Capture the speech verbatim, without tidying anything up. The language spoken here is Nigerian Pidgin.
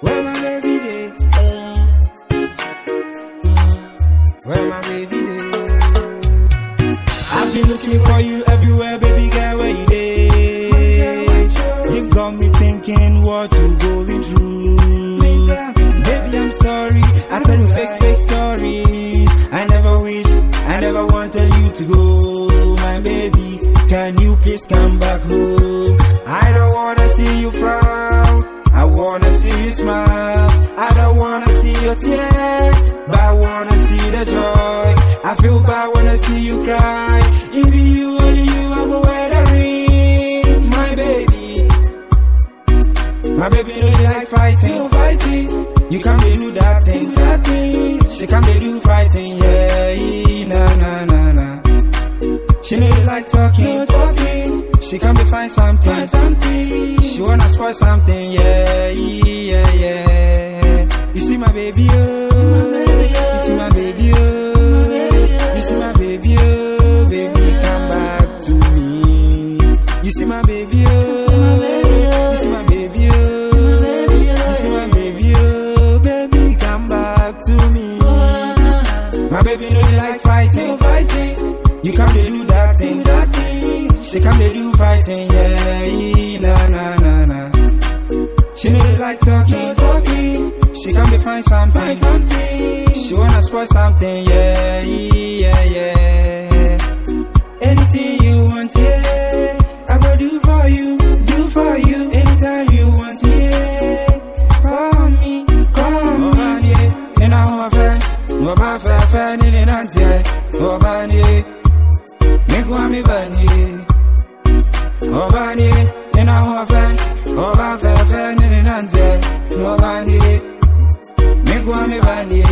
Where my baby dey? Where my baby dey? I've been looking for you everywhere, baby girl, where you dey? You got me thinking what you going through. Baby, I'm sorry, I tell you fake, fake stories. I never wish, I never wanted you to go. My baby, can you please come back home? I don't wanna see you frown, I wanna see you smile. I don't wanna see your tears, but I wanna see the joy. I feel bad when I see you cry. If be you, only you, I go wear the ring. My baby, my baby don't like fighting, no fighting. You can't do that thing, that thing. She can't do fighting, yeah, nah, nah, nah, nah. She know you like talking, no talking. She can't be find something, find something. She wanna spoil something, yeah, yeah, yeah. You see my baby, oh, you see my baby, oh, you see my baby, oh, baby, come back to me. You see my baby, oh, you see my baby, oh, you see my baby, oh, baby, come back to me. My baby know you like fighting, fighting. You can't do that thing, that thing. She can't do fighting, yeah, nah, nah, nah, nah. She know you like talking, talking. She can't be find something, find something. She wanna spoil something, yeah, yeah, yeah. Anything you want, yeah, I go do for you, do for you. Anytime you want, yeah, call me, call me. Oh, yeah, and I want fair, no bad fair, fair, need it, yeah, oh, yeah. Make one me bunny, oh bunny, and I want fair, oh fair, fair, fair, need it, yeah, oh bunny. Make one me bunny,